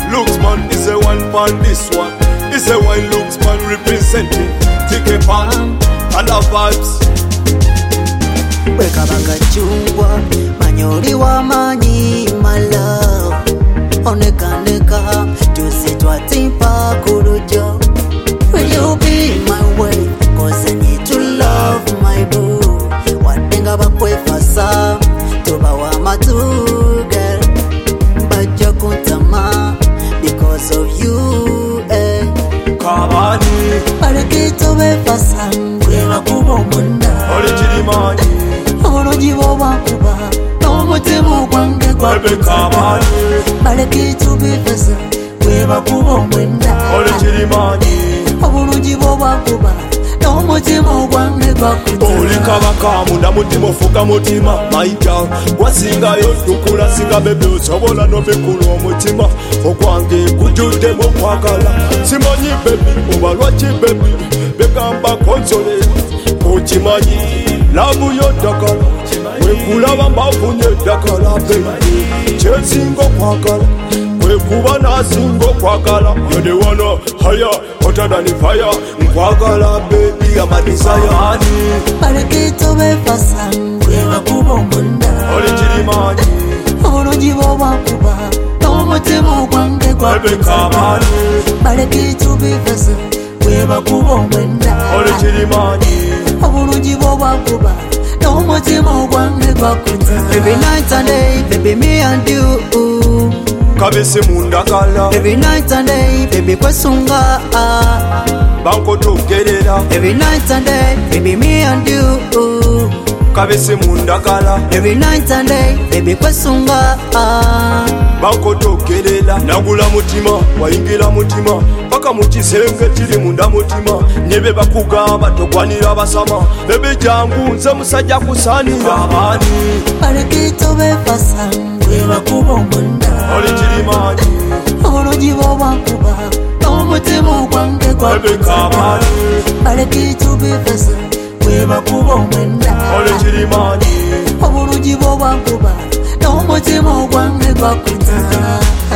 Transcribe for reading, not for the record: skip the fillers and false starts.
Looks man is a one pan this one. Is a one looks man representing. Take a pan and a vibes. Wekabanga chungwa manyori wa manyi my love. Oneka neka tusitwa timpa kurujo. Will you be my way? Cause I need to love my boo. Watenga bakwe fasa tuba wa matu girl. Baja kuntama because of you Kabani Barekito be fasa Kwewa kubo munda Originimani Orojibo wakuba Nomutemo kwange kwa Kabani Barekito be fasa Kwewa kubo munda Originimani Orojibo wakuba Nomutemo kwange kwa Oli kabaka munda mutima fuka mutima My girl Wasinga yo tukula singa bebe Osobola no bekulu omutima Okwange kujude mukwagala Simanyi baby Obalwachi baby Begamba konsole Ochimanyi Labu yo dakala Wekulaba mbafunye dakala baby Chesingo kwagala Wekuba nasingo kwagala You're the one higher Hotter than the fire Nkwagala baby I'm a desire Barekito be fasa Kwewa kubo munda Originimani Orojibo wakuba Nomutemo kwange kwa Kabani Barekito be fasa Kwewa kubo munda Originimani Orojibo wakuba Nomutemo kwange kwa Every night and day baby me and you Kabese mundakala Every night and day baby kwesunga Banko togerera Every night and day baby me and you Kabese mundakala Every night and day baby kwesunga Banko togerera Nagula mutima wayingira mutima Paka mukisenge kiri munda mutima Nyebe bakugamba togwanira basama Bebe jangu nze musajja kusanira Abani Barekito be fasa Kwewa kubo munda Originimani Orojibo wakuba Nomutemo kwange kwa Kabani Barekito be fasa Kwewa kubo munda Originimani Orojibo wakuba Nomutemo kwange kwa